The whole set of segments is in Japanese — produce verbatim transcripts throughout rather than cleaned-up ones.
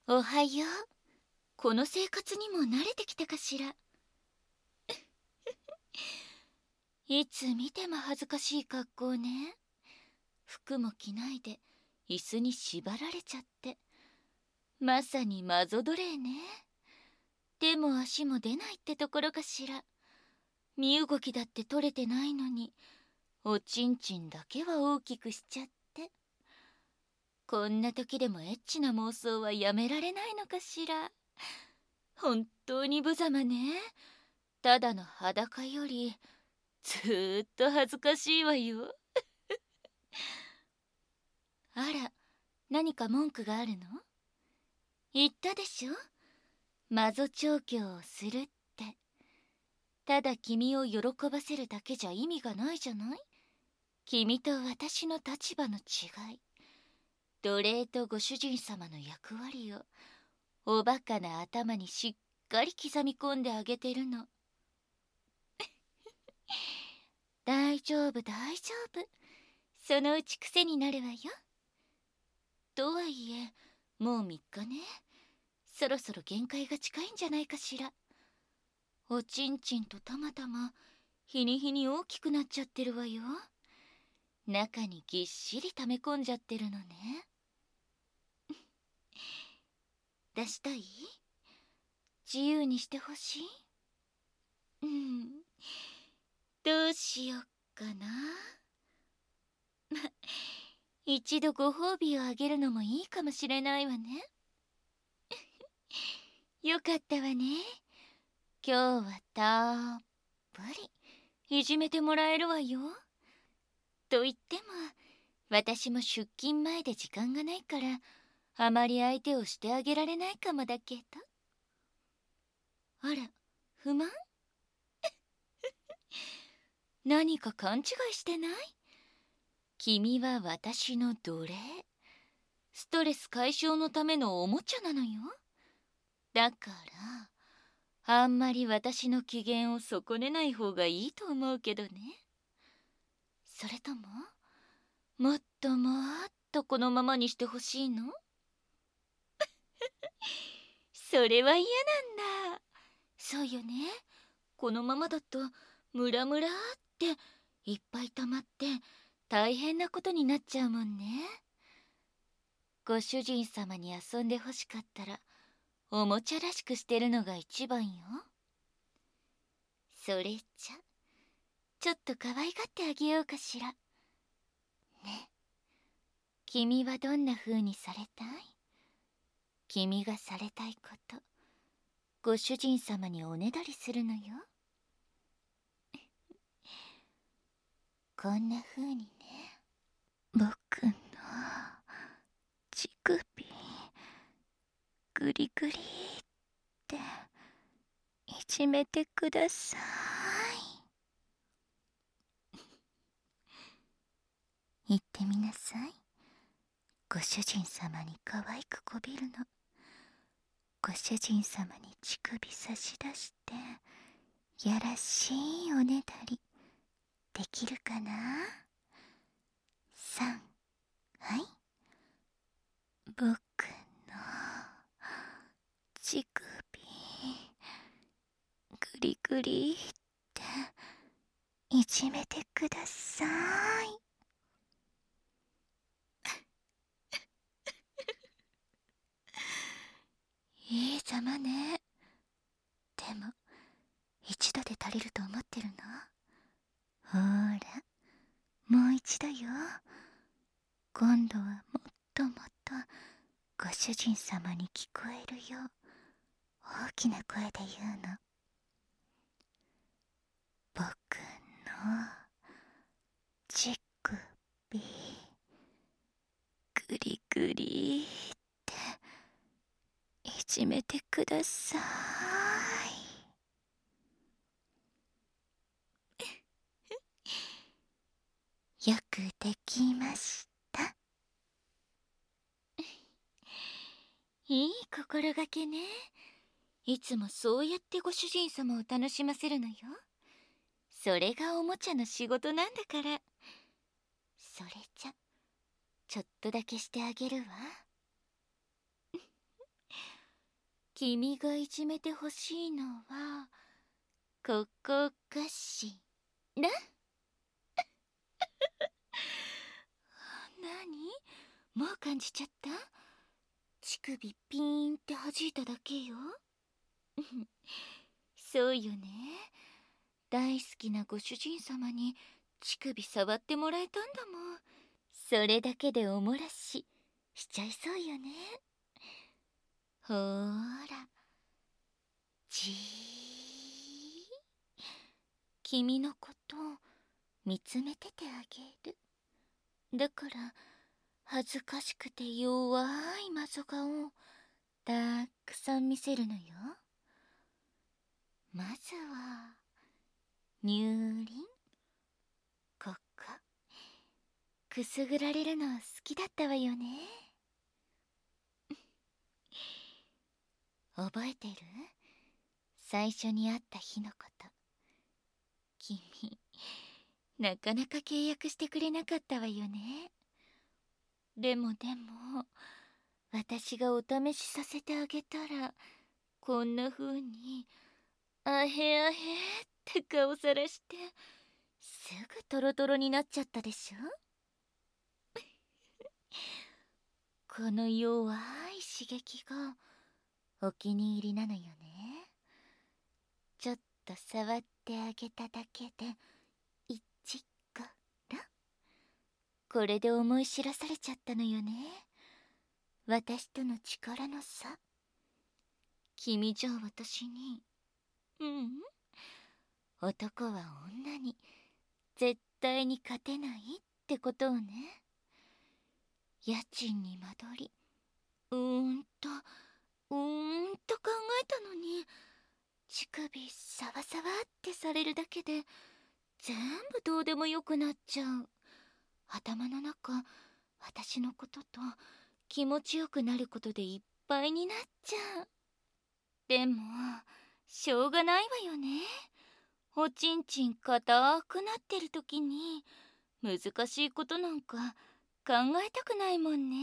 おはよう。この生活にも慣れてきたかしら。いつ見ても恥ずかしい格好ね。服も着ないで椅子に縛られちゃって。まさにマゾ奴隷ね。手も足も出ないってところかしら。身動きだって取れてないのに、おちんちんだけは大きくしちゃって。こんな時でもエッチな妄想はやめられないのかしら。本当に無様ね。ただの裸よりずーっと恥ずかしいわよ。あら、何か文句があるの？言ったでしょ、マゾ調教をするって。ただ君を喜ばせるだけじゃ意味がないじゃない。君と私の立場の違い、奴隷とご主人様の役割をおバカな頭にしっかり刻み込んであげてるの。大丈夫大丈夫、そのうち癖になるわよ。とはいえもうみっかね。そろそろ限界が近いんじゃないかしら。おちんちんとたまたま日に日に大きくなっちゃってるわよ。中にぎっしり溜め込んじゃってるのね。出したい？自由にしてほしい？うん、どうしよっかな。ま、一度ご褒美をあげるのもいいかもしれないわね。よかったわね。今日はたっぷりいじめてもらえるわよ。と言っても私も出勤前で時間がないからあまり相手をしてあげられないかもだけど。あら、不満？何か勘違いしてない？君は私の奴隷。ストレス解消のためのおもちゃなのよ。だからあんまり私の機嫌を損ねない方がいいと思うけどね。それとももっともっとこのままにしてほしいの？それは嫌なんだ。そうよね。このままだとムラムラっていっぱい溜まって大変なことになっちゃうもんね。ご主人様に遊んでほしかったらおもちゃらしくしてるのが一番よ。それじゃちょっと可愛がってあげようかしら。ね、君はどんな風にされたい？君がされたいことご主人様におねだりするのよ。こんな風にね。僕の乳首グリグリっていじめてください。言ってみなさい。ご主人様に可愛くこびるの。ご主人様に乳首差し出してやらしいおねだりできるかな？さん、はい。僕の乳首グリグリっていじめてください。いいざまね。でも一度で足りると思ってるの？ほら、もう一度よ。今度はもっともっとご主人様に聞こえるよう大きな声で言うの。僕の乳首グリグリっていじめてください。よくできました。いい心がけね。いつもそうやってご主人様を楽しませるのよ。それがおもちゃの仕事なんだから。それじゃちょっとだけしてあげるわ。 君がいじめてほしいのはここかしら。何？もう感じちゃった？乳首ピーンって弾いただけよ。そうよね。大好きなご主人様に乳首触ってもらえたんだもん。それだけでおもらししちゃいそうよね。ほーら、じー。君のこと見つめててあげる。だから恥ずかしくて弱いマゾ顔をたくさん見せるのよ。まずは乳輪。ここくすぐられるの好きだったわよね。覚えてる？最初に会った日のこと。君なかなか契約してくれなかったわよね。でもでも私がお試しさせてあげたらこんな風にあへあへって顔さらしてすぐトロトロになっちゃったでしょ。この弱い刺激がお気に入りなのよね。ちょっと触ってあげただけでいちからこれで思い知らされちゃったのよね。私との力の差。君じゃ私に、ううん、男は女に絶対に勝てないってことをね。家賃に間取りうーんとうーんと考えたのに、乳首サワサワってされるだけで全部どうでもよくなっちゃう。頭の中私のことと気持ちよくなることでいっぱいになっちゃう。でもしょうがないわよね。おちんちん硬くなってる時に難しいことなんか考えたくないもんね。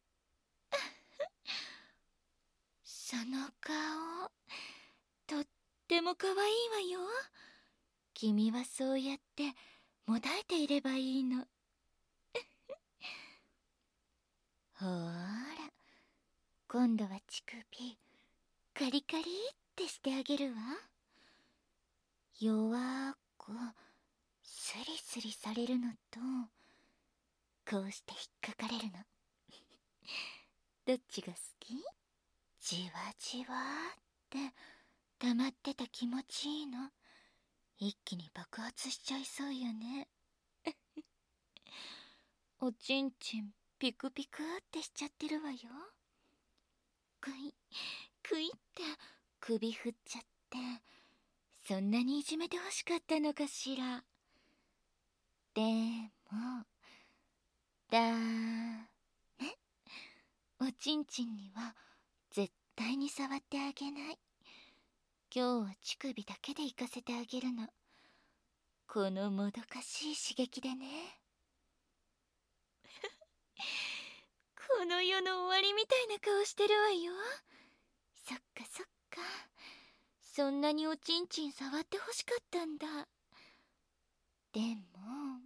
その顔とっても可愛いわよ。君はそうやってもだえていればいいの。ほーら、今度は乳首カリカリってしてあげるわ。弱くスリスリされるのとこうして引っかかれるのどっちが好き？じわじわって溜まってた気持ちいいの一気に爆発しちゃいそうよね。おちんちんピクピクってしちゃってるわよ。クイクイって首振っちゃって、そんなにいじめてほしかったのかしら。でもだね、おちんちんには絶対に触ってあげない。今日は乳首だけで行かせてあげるの。このもどかしい刺激でね。この世の終わりみたいな顔してるわよ。そっかそっか、そんなにおちんちん触ってほしかったんだ。でも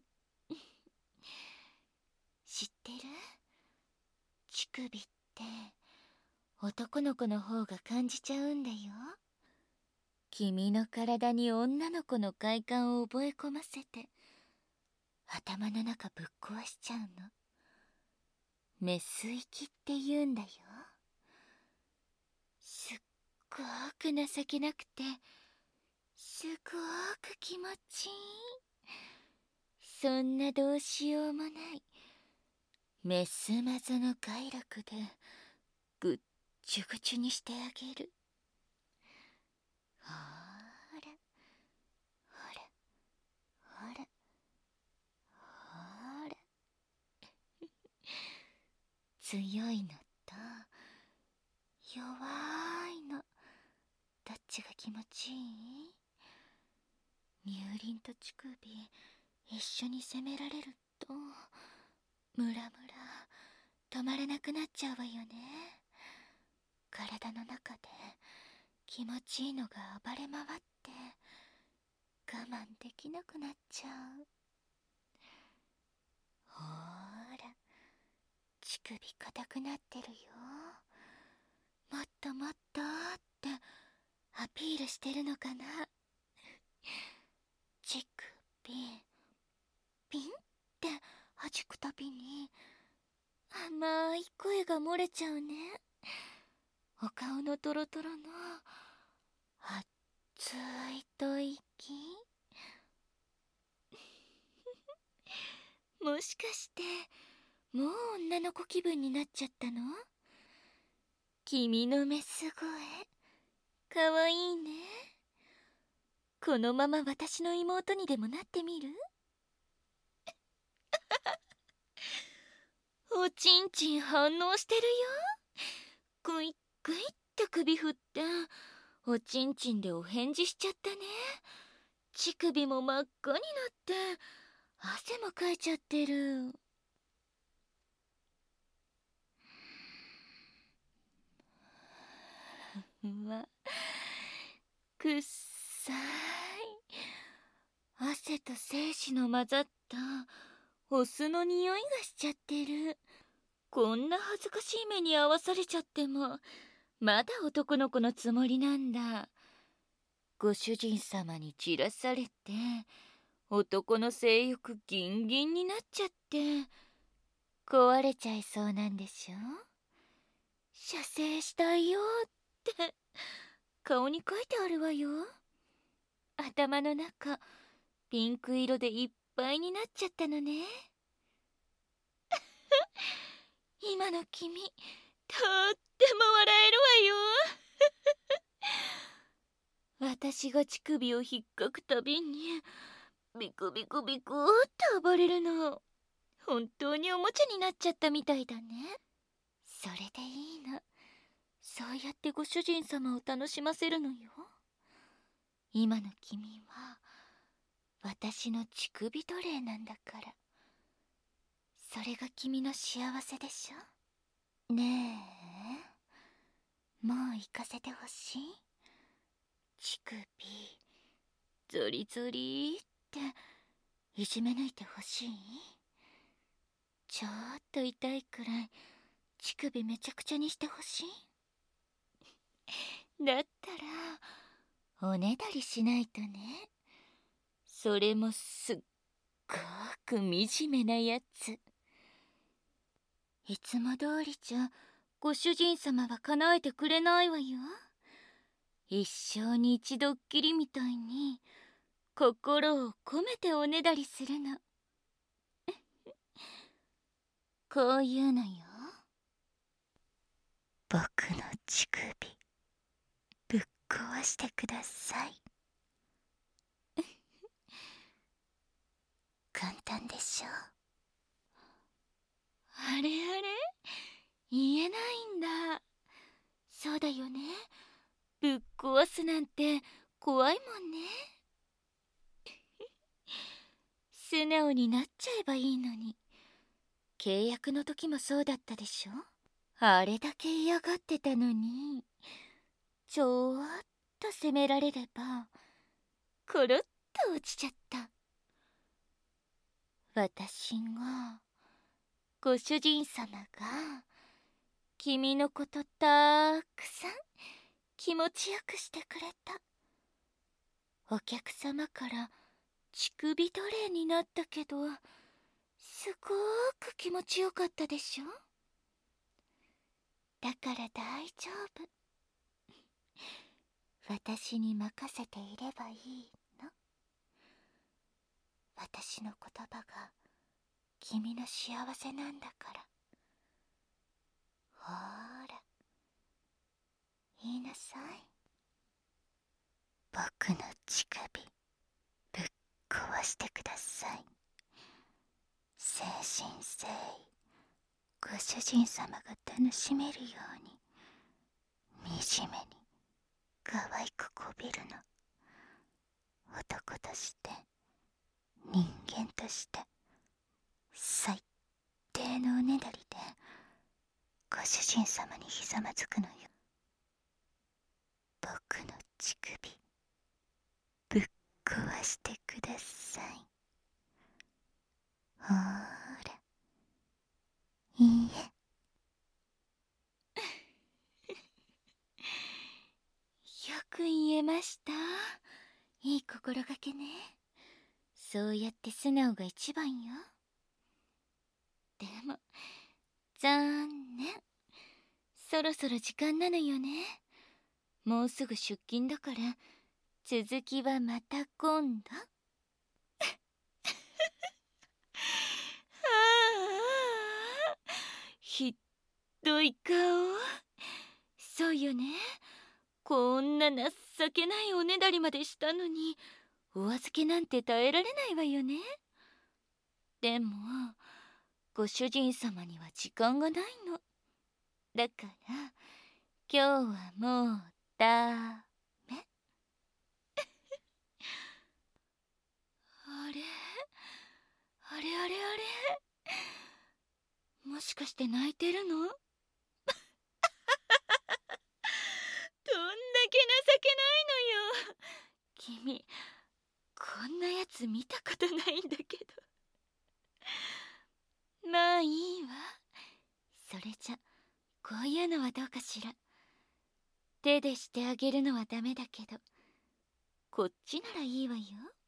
知ってる？乳首って男の子の方が感じちゃうんだよ。君の体に女の子の快感を覚え込ませて頭の中ぶっ壊しちゃうの。メス域って言うんだよ。すっごく情けなくてすごく気持ちいい。そんなどうしようもないメスマゾの快楽でぐっちゅぐちゅにしてあげる。ほらほらほらほら強いのと弱いのどっちが気持ちいい？乳輪と乳首一緒に攻められるとムラムラ止まらなくなっちゃうわよね。体の中で気持ちいいのが暴れ回って我慢できなくなっちゃう。ほーら、乳首硬くなってるよ。もっともっとってアピールしてるのかな。乳首ピンって弾くたびに甘い声が漏れちゃうね。お顔のトロトロの熱い吐息。もしかしてもう女の子気分になっちゃったの？君のメス声かわいいね。このまま私の妹にでもなってみる？おちんちん反応してるよ。グイッグイッと首振っておちんちんでお返事しちゃったね。乳首も真っ赤になって汗もかいちゃってる。うわ、くっさい。汗と精子の混ざったお酢の匂いがしちゃってる。こんな恥ずかしい目に遭わされちゃってもまだ男の子のつもりなんだ。ご主人様に散らされて男の性欲ギンギンになっちゃって壊れちゃいそうなんでしょ？射精したいよって顔に書いてあるわよ。頭の中ピンク色でいっぱいになっちゃったのね。今の君とっても笑えるわよ。私が乳首をひっかくたびにビクビクビクって暴れるの。本当におもちゃになっちゃったみたいだね。それでいいの。そうやってご主人様を楽しませるのよ。今の君は私の乳首奴隷なんだから。それが君の幸せでしょ？ねえ、もう行かせてほしい？乳首ゾリゾリっていじめ抜いてほしい？ちょっと痛いくらい乳首めちゃくちゃにしてほしい？だったらおねだりしないとね。それもすっごく惨めなやつ。いつも通りじゃご主人様は叶えてくれないわよ。一生に一度っきりみたいに心を込めておねだりするの。こういうのよ。僕の乳首ぶっ壊してください。簡単でしょ？あれあれ、言えないんだ。そうだよね。ぶっ壊すなんて怖いもんね。素直になっちゃえばいいのに。契約の時もそうだったでしょ？あれだけ嫌がってたのにちょっと責められればコロッと落ちちゃった。私がご主人様が君のことたくさん気持ちよくしてくれた。お客様から乳首奴隷になったけどすごく気持ちよかったでしょ？だから大丈夫。私に任せていればいいの。私の言葉が君の幸せなんだから。ほーら、言いなさい。僕の乳首ぶっ壊してください。誠心誠意ご主人様が楽しめるように惨めに可愛くこびるの。男として人間として最低のおねだりでご主人様にひざまずくのよ。僕僕の乳首ぶっ壊してください。ほーら、いいえ。よく言えました。いい心がけね。そうやって素直が一番よ。でも残念、そろそろ時間なのよね。もうすぐ出勤だから、続きはまた今度。ああ、ひっどい顔。そうよね、こんな情けないおねだりまでしたのに、お預けなんて耐えられないわよね。でもご主人様には時間がないの。だから今日はもうダメ。あれあれあれあれ、もしかして泣いてるの？どんだけ情けないのよ。君、こんなやつ見たことないんだけど。まあいいわ。それじゃこういうのはどうかしら。手でしてあげるのはダメだけど、こっちならいいわよ。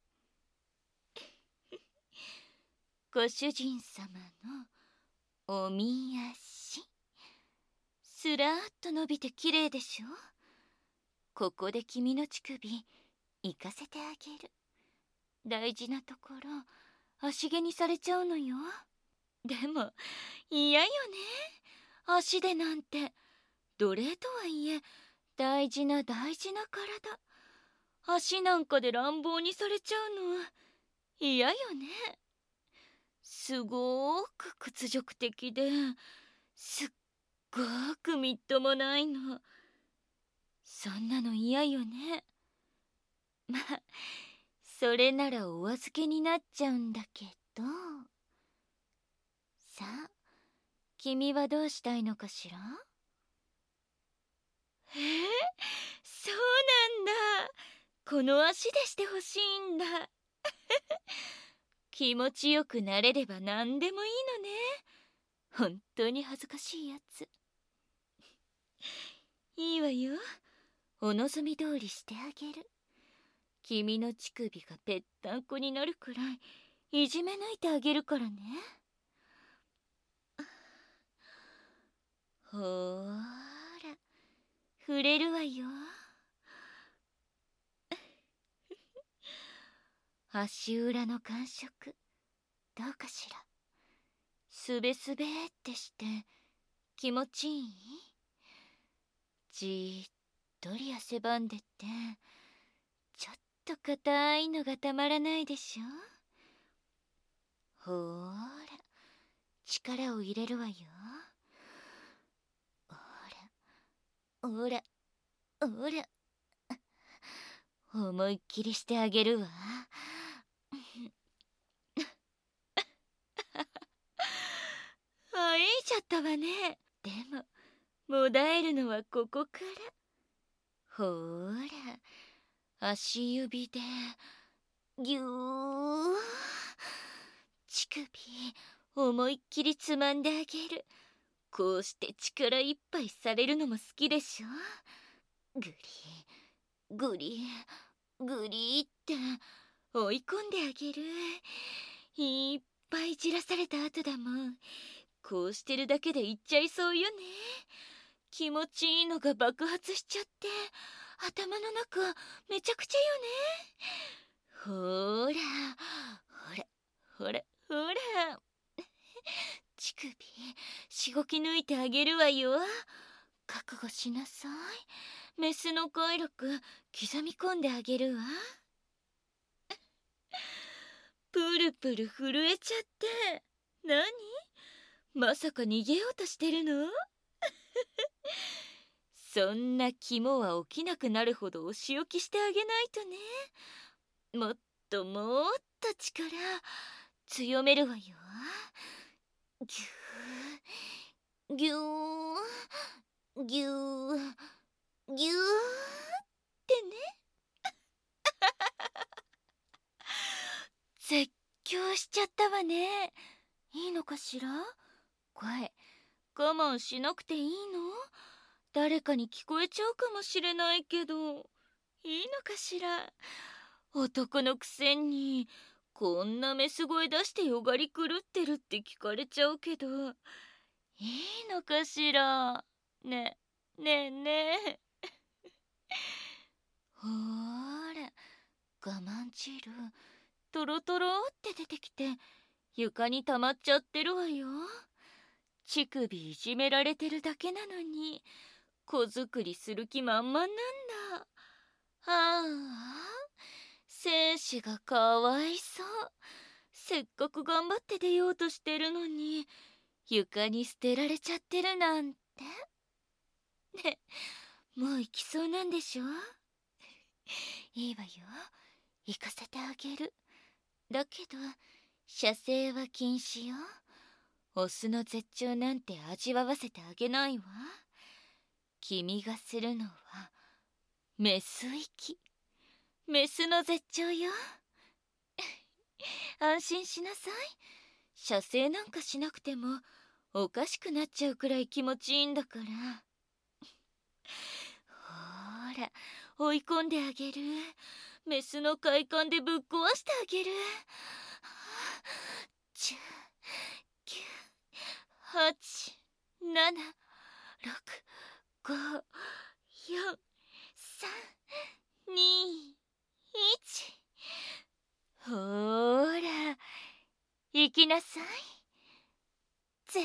ご主人様のおみ足、すらーっと伸びて綺麗でしょ。ここで君の乳首行かせてあげる。大事なところ足毛にされちゃうのよ。でも嫌よね、足でなんて。奴隷とはいえ大事な大事な体、足なんかで乱暴にされちゃうの嫌よね。すごーく屈辱的ですっごーくみっともないの。そんなの嫌よね。まあそれならお預けになっちゃうんだけど。さあ君はどうしたいのかしら。えー、そうなんだ。この足でしてほしいんだ。気持ちよくなれれば何でもいいのね。本当に恥ずかしいやつ。いいわよ、お望み通りしてあげる。君の乳首がぺったんこになるくらいいじめ抜いてあげるからね。ほーら、触れるわよ。足裏の感触どうかしら。すべすべってして気持ちいい？じーっとり汗ばんでて、ちょっと硬いのがたまらないでしょ。ほーら、力を入れるわよ。ほらほらほら、思いっきりしてあげるわ。あえいちゃったわね。でももだえるのはここから。ほーら、足指でぎゅー、乳首思いっきりつまんであげる。こうして力いっぱいされるのも好きでしょ。ぐりぐりぐりって追い込んであげる。いっぱいじらされた後だもん。こうしてるだけでいっちゃいそうよね。気持ちいいのが爆発しちゃって頭の中めちゃくちゃよね。ほーらほらほらほら、乳首しごき抜いてあげるわよ。覚悟しなさい。メスの快楽刻み込んであげるわ。プルプル震えちゃって。何？まさか逃げようとしてるの？そんな肝は起きなくなるほどお仕置きしてあげないとね。もっともっと力強めるわよ。ぎゅーぎゅーぎゅーぎゅーっってね。絶叫しちゃったわね。いいのかしら？声我慢しなくていいの？誰かに聞こえちゃうかもしれないけど、いいのかしら？男のくせにこんなメス声出してよがり狂ってるって聞かれちゃうけど、いいのかしら？ねえねえねえ。ほーら、我慢汁トロトロって出てきて床に溜まっちゃってるわよ。乳首いじめられてるだけなのに子作りする気満々なんだ。ああ、精子がかわいそう。せっかく頑張って出ようとしてるのに床に捨てられちゃってるなんて。ね、もう行きそうなんでしょ？いいわよ、行かせてあげる。だけど射精は禁止よ。オスの絶頂なんて味わわせてあげないわ。君がするのはメス息、メスの絶頂よ。安心しなさい。射精なんかしなくてもおかしくなっちゃうくらい気持ちいいんだから。ほら、追い込んであげる。メスの快感でぶっ壊してあげる。じゅう、きゅう、はち、なな、ろく、ご、よん、さん、に、いち。ほーら、行きなさい。ゼロ。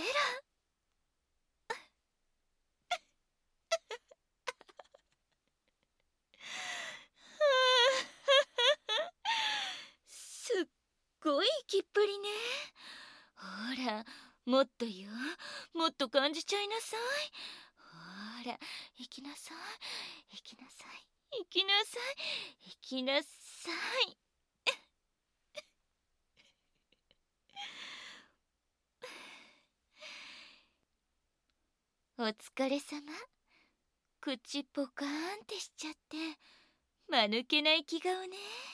すっごい息っぷりね。ほら、もっとよ、もっと感じちゃいなさい。ほら、行きなさい、行きなさい、行きなさい、行きなさい。お疲れ様。口ポカーンってしちゃって間抜けな生き顔ね。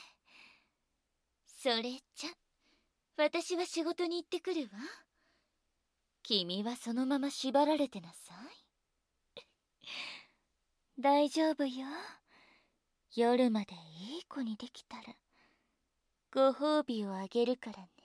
それじゃ私は仕事に行ってくるわ。君はそのまま縛られてなさい。大丈夫よ。夜までいい子にできたらご褒美をあげるからね。